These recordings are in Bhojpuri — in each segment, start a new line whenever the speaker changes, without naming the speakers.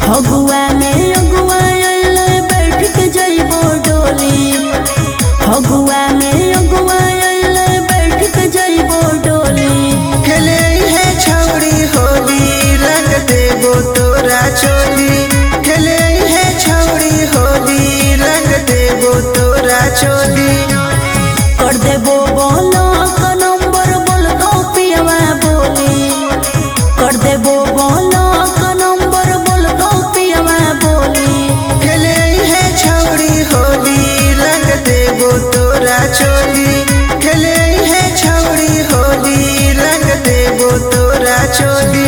फगुआ में अगुआ आइले बैठ के जइबो डोली। फगुआ में अगुआ आइले बैठ के जइबो डोली।
खेले है छौड़ी होली रंग देबो तोरा चोली। खेले है छौड़ी होली रंग देबो तोरा चोली।
कर देबो ब्लॉक नंबर बोल दो पियवा बोली। कर देबो ब्लॉक नंबर बोल दो पियवा बोली।
खेले है छौड़ी होली रंग देबो तोरा चोली। खेले है छौड़ी होली रंग देबो तोरा चोली।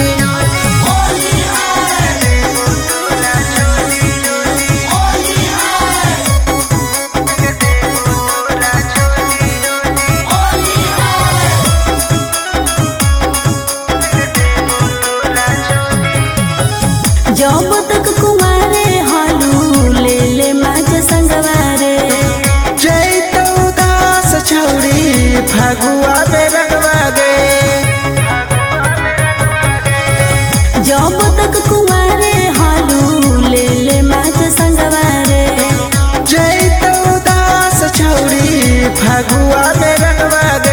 जब तक कुमारे हालू ले ले माज संगवारे।
जैतो दास छौड़ी फगुआ में रंगवा दे।
जब तक कुमारे हालू ले ले माज संगवारे।
जैतो दास छौड़ी फगुआ में रंगवा दे।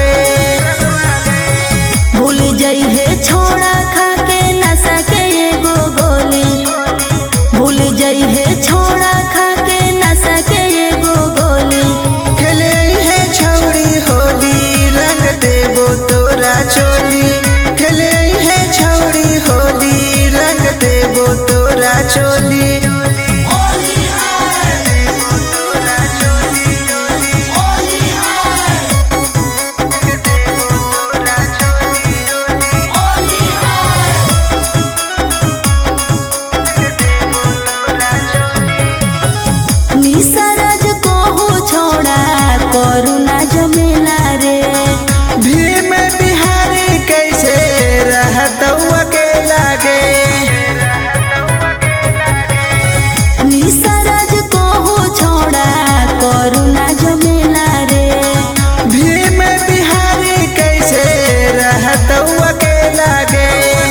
भूल जई है छोड़ा खा के नशा के एगो गोली। भूल जई है छोड़ा खा के नशा के एगो गोली।
खेले है छौड़ी होली रंग देबो तोरा चोली। खेले है छौड़ी होली रंग देबो तोरा चोली।
निसरज को हो छोड़ा करुणा जमेला रे।
भीम बिहारी कैसे रहतौ अकेला गे।
निसरज को हो छोड़ा करुणा जमेला रे।
भीम बिहारी कैसे रहतौ अकेला गे।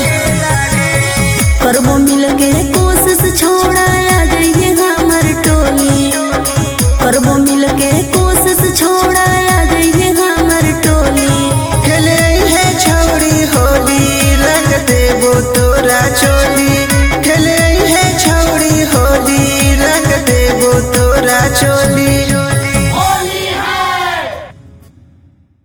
करबो मिल के कोशिश छोड़ा आ जाइए हमर टोली। करबो मिल के कोशिश छोड़ा आ जाइए हमर टोली।
खेले है छौड़ी होली रंग देबो तोरा चोली।